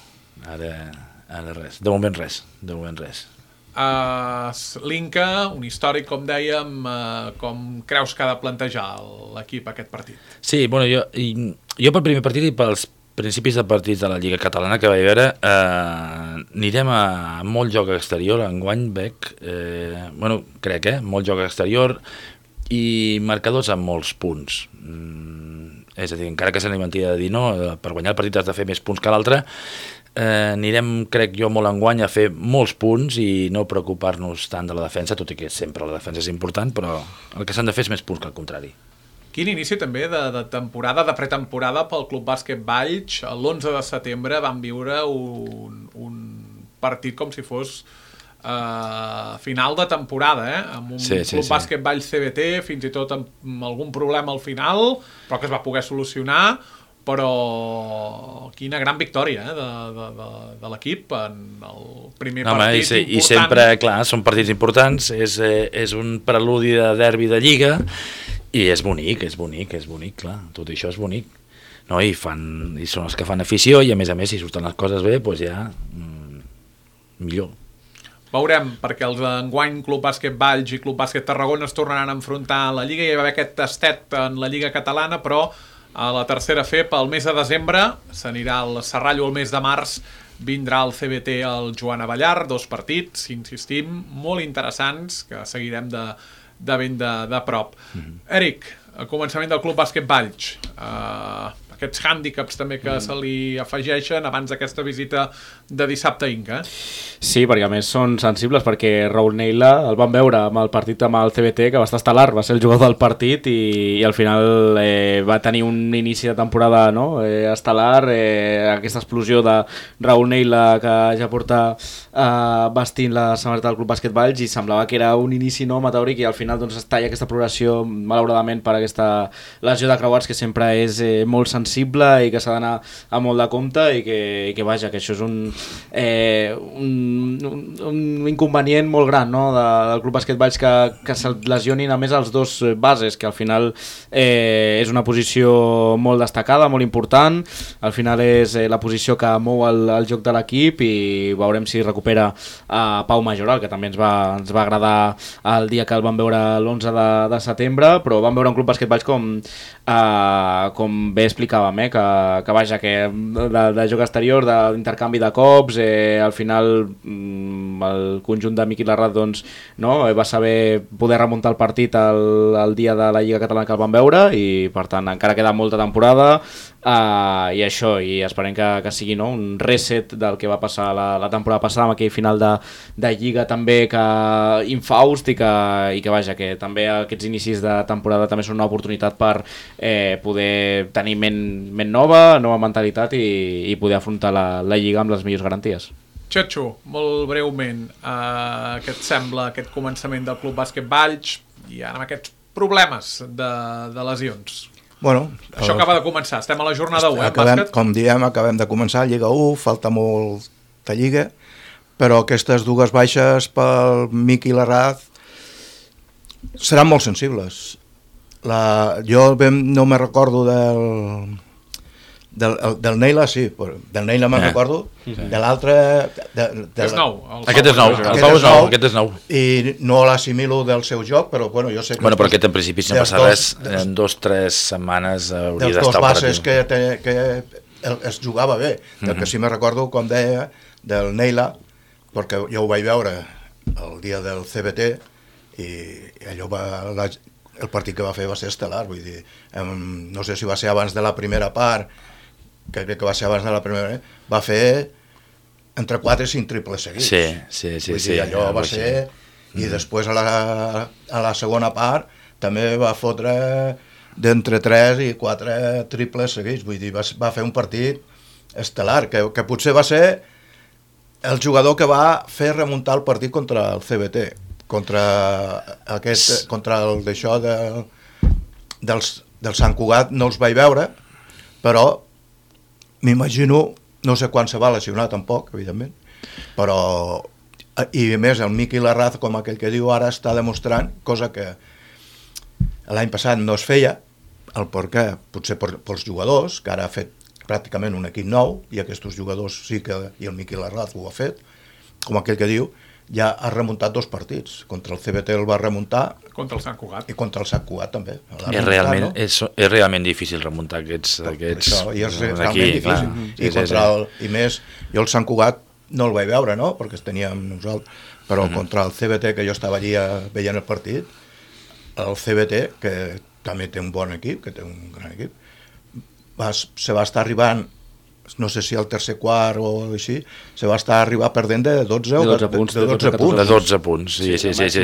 ara res. De moment res. L'Inca, un històric, com dèiem, com creus que ha de plantejar l'equip aquest partit? Sí, bueno, jo pel primer partit i pels principis de partits de la Lliga Catalana que vaig veure, anirem a molt joc exterior, enguany veig, crec, molt joc exterior i marcadors amb molts punts. És a dir, encara que se n'hi mentia de dir no, per guanyar el partit has de fer més punts que l'altre, anirem, crec jo, molt enguany a fer molts punts i no preocupar-nos tant de la defensa, tot i que sempre la defensa és important, però el que s'han de fer és més punts que el contrari. Quin inici també de temporada, de pretemporada pel Club Bàsquet Valls. L'11 de setembre van viure un partit com si fos final de temporada, amb un Club Bàsquet Valls CBT, fins i tot amb algun problema al final, però que es va poder solucionar, però quina gran victòria de l'equip en el primer partit important. I sempre, clar, són partits importants, és un preludi de derbi de Lliga, i és bonic, clar, tot això és bonic. No? I són els que fan afició i a més, si surten les coses bé, doncs ja millor. Veurem, perquè els enguany Club Bàsquet Valls i Club Bàsquet Tarragona es tornaran a enfrontar a la Lliga. Hi va haver aquest tastet en la Lliga Catalana, però a la tercera FEP el mes de desembre s'anirà al Serrallo el mes de març, vindrà el CBT al Joan Avellar, 2 partits, insistim, molt interessants, que seguirem de ben de prop. Eric, el començament del Club Bàsquet Valls, aquests hàndicaps també que se li afegeixen abans d'aquesta visita de dissabte a Inca. Sí, perquè a més són sensibles, perquè Raúl Neila el van veure amb el partit amb el CBT, que va estar estel·lar, va ser el jugador del partit i al final va tenir un inici de temporada estel·lar, aquesta explosió de Raúl Neila que ja porta vestint la samarreta del Club Bàsquet Valls i semblava que era un inici meteòric i al final es talla aquesta progressió malauradament per aquesta lesió de creuats que sempre és molt sensible i que s'ha d'anar a molt de compte i que vaja, que això és un inconvenient molt gran, no? Del Club Bàsquet Valls que se lesionin a més els dos bases, que al final és una posició molt destacada, molt important, al final és la posició que mou el joc de l'equip i veurem si recupera Pau Majoral, que també ens va agradar el dia que el vam veure l'11 de setembre, però vam veure un Club Bàsquet Valls com bé explicàvem, que vaja, que de joc exterior, d'intercanvi de cops, al final el conjunt de Miqui Larraz va saber poder remuntar el partit el dia de la Lliga Catalana que el van veure i per tant encara queda molta temporada i això, i esperem que sigui un reset del que va passar la temporada passada amb aquell final de Lliga també infaust i que vaja, que també aquests inicis de temporada també són una oportunitat per poder tenir ment nova mentalitat i poder afrontar la Lliga amb les millors garanties. Xatxo, molt breument, què et sembla aquest començament del Club Bàsquet Valls i ara amb aquests problemes de lesions? Bueno, això acaba de començar, estem a la jornada 1, bàsquet? Com diem, acabem de començar Lliga 1, falta molt de Lliga, però aquestes dues baixes pel Miqui Larraz seran molt sensibles. Jo no me recordo del Neila, sí, del Neila me'n recordo, de l'altre... És nou. Aquest és nou, el Pau és nou, aquest és nou. I no l'assimilo del seu joc, però bueno, jo sé que... Bueno, però aquest en principi si no passa res, en 2 o 3 setmanes hauria d'estar operatiu. Dels 2 bases que es jugava bé, del que sí me recordo, com deia, del Neila, perquè jo ho vaig veure el dia del CBT i allò el partit que va fer va ser estel·lar, vull dir, no sé si va ser abans de la primera part, que crec que va ser abans de la primera, va fer entre 4 i 5 triples seguits. Sí. Allò va ser... I després a la segona part també va fotre d'entre 3 i 4 triples seguits, vull dir, va fer un partit estel·lar, que potser va ser el jugador que va fer remuntar el partit contra el CBT, contra el d'això del Sant Cugat no els vaig veure, però m'imagino, no sé quan se va lesionar tampoc, evidentment, però i a més el Miqui Larraz, com aquell que diu ara, està demostrant, cosa que l'any passat no es feia, el perquè potser pels jugadors, que ara ha fet pràcticament un equip nou, i aquests jugadors sí que, i el Miqui Larraz ho ha fet, com aquell que diu, ja ha remuntat 2 partits. Contra el CBT el va remuntar Contra el Sant Cugat. i contra el Sant Cugat també. És realment difícil remuntar aquests això, i és realment aquí, difícil. I més, jo el Sant Cugat no el vaig veure, no? Perquè teníem nosaltres, però contra el CBT, que jo estava allí veient el partit, el CBT, que també té un bon equip, que té un gran equip, se va estar arribant, no sé si al tercer quart o així, se va estar arribar perdent de 12 o 12 punts. De 12 punts, sí.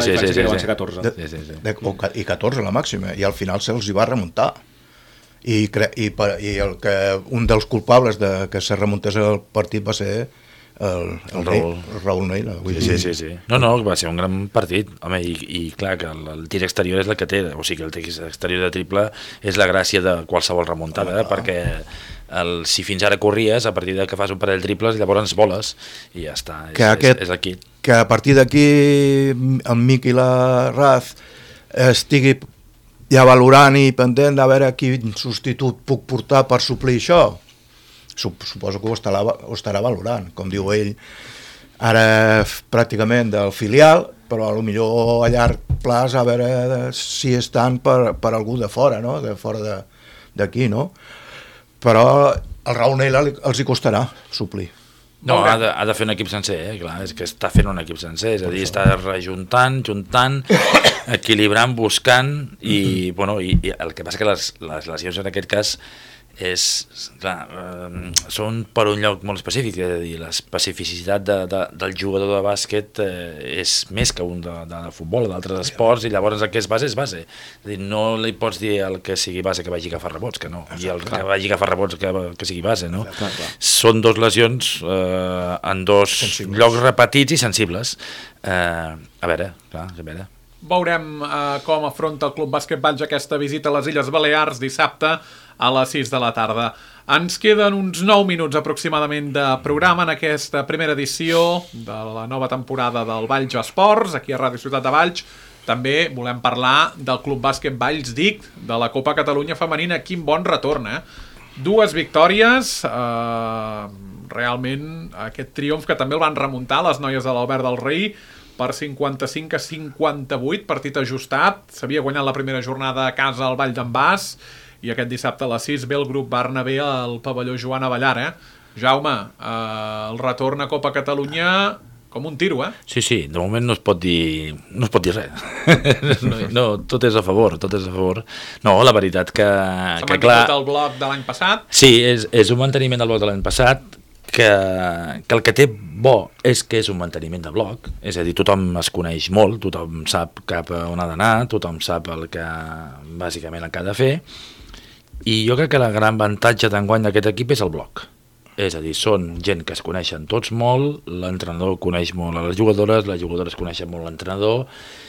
I 14 la màxima, i al final se'ls hi va remuntar. I un dels culpables de que se remuntés el partit va ser el Raúl Neila. Sí. No, va ser un gran partit. Home, i clar, que el tir exterior és el que té, o sigui que el tir exterior de triple és la gràcia de qualsevol remuntada, perquè si fins ara corries, a partir de que fas un parell de triples, llavors voles, i ja està, és aquí. Que a partir d'aquí el Miqui la Raz estigui ja valorant i pendent de veure quin substitut puc portar per suplir això. Suposo que ho estarà valorant, com diu ell, ara pràcticament del filial, però potser a llarg plaç a veure si estan per algú de fora, no? De fora d'aquí, no? Però el Raúl Neila els hi costarà suplir. No, ha de fer un equip sencer, clar, és que està fent un equip sencer, és a dir, està rejuntant, equilibrant, buscant, i el que passa que les lesions en aquest cas són per un lloc molt específic, és a dir, l'especificitat del jugador de bàsquet és més que un de futbol, d'altres esports, i llavors el que és base és base. És a dir, no li pots dir al que sigui base que vagi a agafar rebots, que no, i el que vagi a agafar rebots que sigui base, no? Són 2 lesions en 2 llocs repetits i sensibles. A veure. Veurem com afronta el Club Bàsquet Valls aquesta visita a les Illes Balears dissabte a les 6 de la tarda. Ens queden uns 9 minuts aproximadament de programa en aquesta primera edició de la nova temporada del Valls Esports, aquí a Ràdio Ciutat de Valls. També volem parlar del Club Bàsquet Valls DIC, de la Copa Catalunya Femenina. Quin bon retorn, 2 victòries, realment aquest triomf que també el van remuntar les noies de l'Albert del Rei per 55-58, partit ajustat. S'havia guanyat la primera jornada a casa al Vall d'en Bas, i aquest dissabte a les 6 ve el grup Barnabé al pavelló Joan Avellar. Jaume, el retorn a Copa Catalunya com un tiro, Sí, de moment no es pot dir res. No, tot és a favor. No, la veritat que s'ha mantingut el bloc de l'any passat. Sí, és un manteniment del bloc de l'any passat, que el que té bo és que és un manteniment de bloc, és a dir, tothom es coneix molt, tothom sap cap a on ha d'anar, tothom sap bàsicament el que ha de fer, i jo crec que el gran avantatge d'enguany d'aquest equip és el bloc. És a dir, són gent que es coneixen tots molt, l'entrenador coneix molt a les jugadores coneixen molt l'entrenador,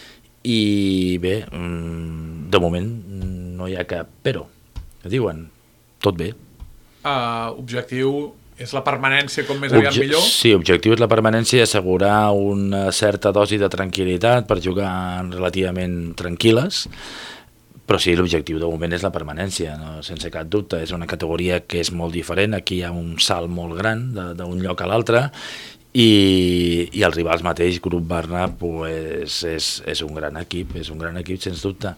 i bé, de moment no hi ha cap però, que diuen, tot bé. Objectiu és la permanència com més aviat millor? Sí, objectiu és la permanència i assegurar una certa dosi de tranquil·litat per jugar relativament tranquil·les, però sí, l'objectiu de moment és la permanència, no? Sense cap dubte. És una categoria que és molt diferent, aquí hi ha un salt molt gran d'un lloc a l'altre, i els rivals mateix, Grup Barna, pues, és un gran equip, sens dubte.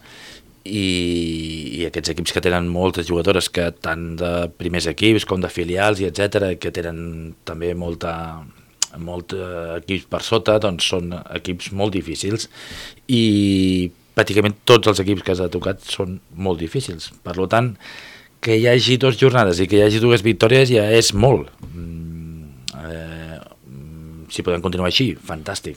I aquests equips que tenen moltes jugadores, que tant de primers equips com de filials i etc, que tenen també molt equips per sota, doncs són equips molt difícils, i pràcticament tots els equips que has tocat són molt difícils. Per tant, que hi hagi 2 jornades i que hi hagi 2 victòries ja és molt. Si podem continuar així, fantàstic.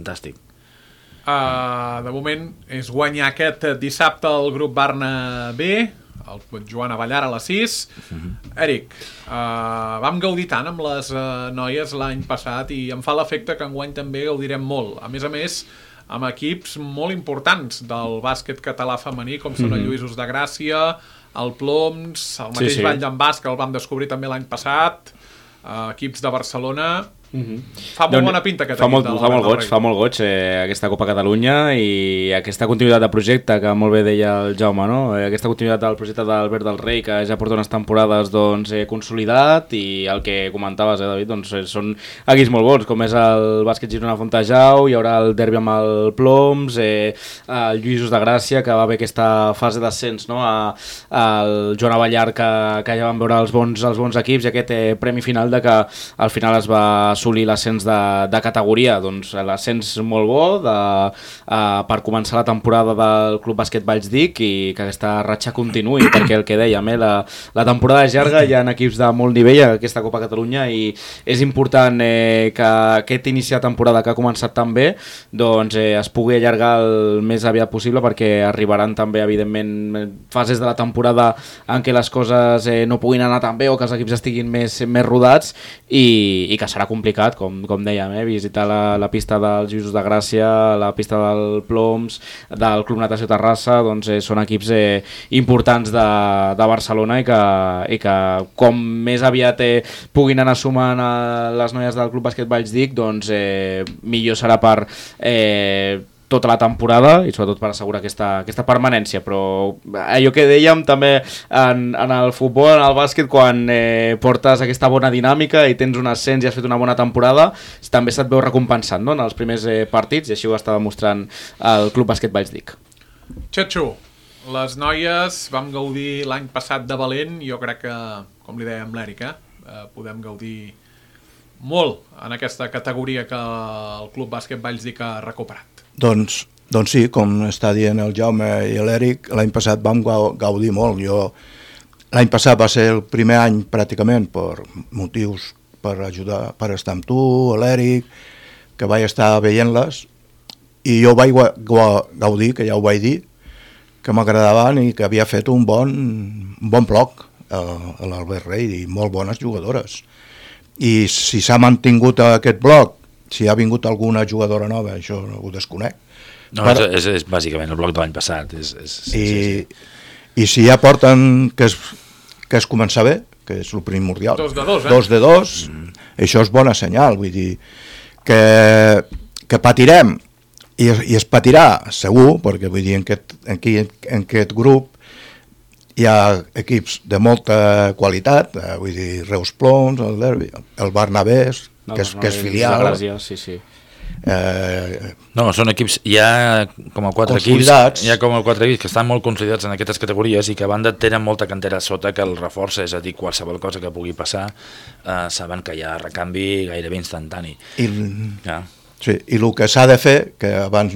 De moment és guanyar aquest dissabte el grup Barna B, el Joan Avellar a les 6. Eric, vam gaudir tant amb les noies l'any passat i em fa l'efecte que enguany també gaudirem molt. A més, amb equips molt importants del bàsquet català femení, com són el Lluïsos de Gràcia, el Ploms, el mateix Vall d'en Bas, que el vam descobrir també l'any passat, equips de Barcelona. Fa molt bona pinta aquest equip fa molt goig aquesta Copa Catalunya i aquesta continuïtat de projecte que molt bé deia el Jaume, no? Aquesta continuïtat del projecte d'Albert del Rei que ja porta unes temporades consolidat i el que comentaves, David, doncs són equips molt bons, com és el bàsquet Girona Fontejau, hi haurà el derbi amb el Ploms, el Lluïsos de Gràcia, que va haver aquesta fase d'ascens, no? El Joan Avellar, que ja van veure els bons equips, i aquest premi final de que al final es va assolir l'ascens de categoria. Doncs l'ascens molt bo per començar la temporada del Club Bàsquet Vallsdic i que aquesta ratxa continuï, perquè el que dèiem, la temporada és llarga, hi ha equips de molt nivell a aquesta Copa Catalunya i és important que aquest inici de temporada que ha començat tan bé doncs es pugui allargar el més aviat possible, perquè arribaran també evidentment fases de la temporada en què les coses no puguin anar tan bé o que els equips estiguin més rodats i que serà complicat, com dèiem, visitar la pista dels Lluïsos de Gràcia, la pista del Ploms, del Club Natació Terrassa, doncs són equips importants de Barcelona i que com més aviat puguin anar sumant les noies del Club Bàsquet Vallsdic, doncs millor serà per tota la temporada i sobretot per assegurar aquesta permanència. Però allò que dèiem també en el futbol, en el bàsquet, quan portes aquesta bona dinàmica i tens un ascens i has fet una bona temporada, també se't veu recompensant, no?, en els primers partits, i així ho està demostrant el Club Bàsquet Vallsdic. Xetxo, les noies vam gaudir l'any passat de valent, jo crec que, com li dèiem l'Eric, podem gaudir molt en aquesta categoria que el Club Bàsquet Vallsdic ha recuperat. Doncs sí, com està dient el Jaume i l'Eric, l'any passat vam gaudir molt. L'any passat va ser el primer any pràcticament per motius per ajudar, per estar amb tu, l'Eric, que vaig estar veient-les, i jo vaig gaudir, que ja ho vaig dir, que m'agradaven i que havia fet un bon bloc l'Albert Rei i molt bones jugadores. I si s'ha mantingut aquest bloc, si ha vingut alguna jugadora nova, això ho desconec. No, és bàsicament el bloc de l'any passat. I si ja porten que es comença bé, que és el primordial. 2 de 2, 2 de 2, això és bona senyal, vull dir que patirem, i es patirà segur, perquè vull dir, en aquest grup hi ha equips de molta qualitat, vull dir, Reus Ploms, el Derbi, el Barnabés, que és filial. Sí. No, són equips, hi ha com a 4 equips que estan molt consolidats en aquestes categories i que a banda tenen molta cantera sota que el reforça, és a dir, qualsevol cosa que pugui passar saben que hi ha recanvi gairebé instantani. Sí, i el que s'ha de fer, que abans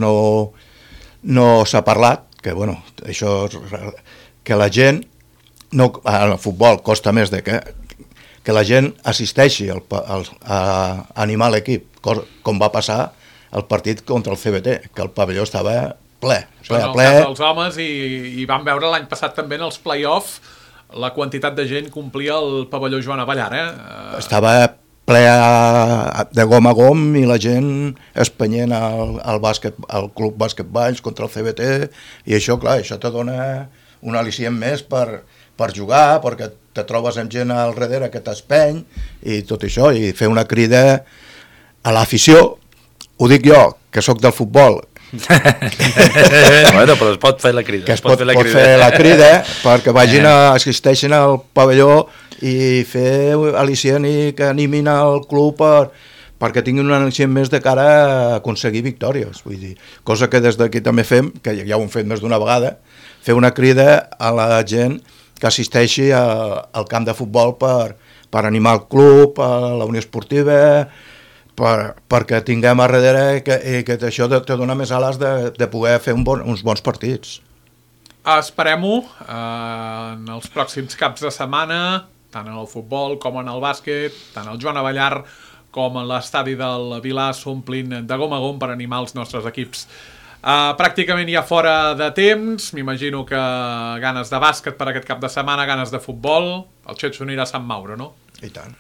no s'ha parlat, que bueno, això que la gent al futbol costa més que la gent assisteixi a animar l'equip, com va passar el partit contra el CBT, que el pavelló estava ple. En el cas dels homes, i vam veure l'any passat també en els play-off la quantitat de gent complia el pavelló Joan Avellar. Estava ple de gom a gom i la gent espenyent al Club Bàsquet Valls contra el CBT, i això, clar, això te dona un al·licient més per jugar, perquè te trobes amb gent al darrere que t'espeny i tot això, i fer una crida a l'afició, ho dic jo, que sóc del futbol. Bueno, però es pot fer la crida. Que es pot fer la crida perquè vagin assisteixin al pavelló i fer al·licient i que animin el club perquè tinguin un al·licient més de cara a aconseguir victòries. Vull dir, cosa que des d'aquí també fem, que ja ho hem fet més d'una vegada, fer una crida a la gent que assisteixi al camp de futbol per animar el club, a la Unió Esportiva, perquè tinguem a darrere i que això te dona més ales de poder fer uns bons partits. Esperem-ho en els pròxims caps de setmana, tant en el futbol com en el bàsquet, tant el Joan Avellar com en l'estadi del Vilà s'omplin de gom a gom per animar els nostres equips. Pràcticament ja fora de temps, m'imagino que ganes de bàsquet per aquest cap de setmana, ganes de futbol, el Xetxo anirà a Sant Mauro, no? I tant.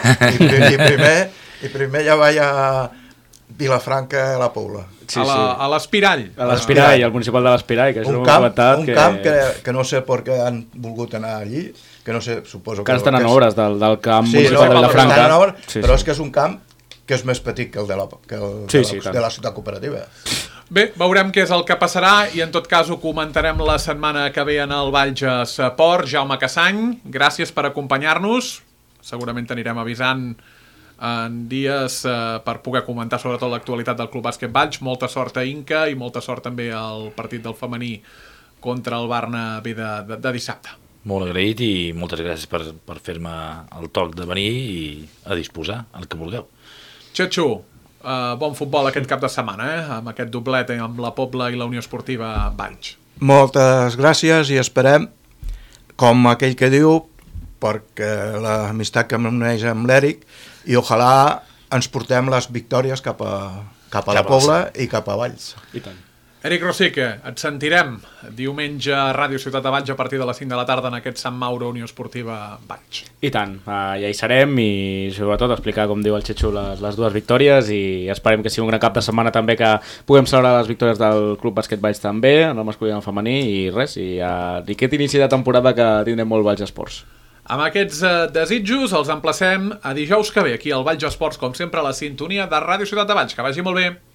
I primer ja vaig a Vilafranca a la Pobla. Sí. A l'Espirall. A l'Espirall, al municipal de l'Espirall, que això ho hem comentat. Un camp que no sé per què han volgut anar allí, que no sé, suposo que estan en obres del camp municipal de Vilafranca. Però és que és un camp que és més petit que el de la ciutat cooperativa. Bé, veurem què és el que passarà i en tot cas ho comentarem la setmana que ve en el Valls Port. Jaume Cassany, gràcies per acompanyar-nos. Segurament t'anirem avisant en dies per poder comentar sobretot l'actualitat del Club Bàsquet Valls. Molta sort a Inca i molta sort també al partit del femení contra el Barna ve de dissabte. Molt agraït i moltes gràcies per fer-me el toc de venir i a disposar, el que vulgueu. Xetxo, bon futbol aquest cap de setmana, amb aquest doblet amb la Pobla i la Unió Esportiva Valls. Moltes gràcies i esperem, com aquell que diu, perquè l'amistat que m'uneix amb l'Eric, i ojalà ens portem les victòries cap a la Pobla i cap a Valls. I tant. Eric Rosique, et sentirem diumenge a Ràdio Ciutat de Valls a partir de les 5 de la tarda en aquest Sant Mauro Unió Esportiva Valls. I tant, ja hi serem i sobretot explicar, com diu el Xetxo, les dues victòries i esperem que sigui un gran cap de setmana també que puguem celebrar les victòries del Club Bàsquet Valls també, en el masculí i en el femení i res, i aquest inici de temporada que tindrem molt Valls Esports. Amb aquests desitjos els emplacem a dijous que ve aquí al Valls Esports, com sempre a la sintonia de Ràdio Ciutat de Valls. Que vagi molt bé.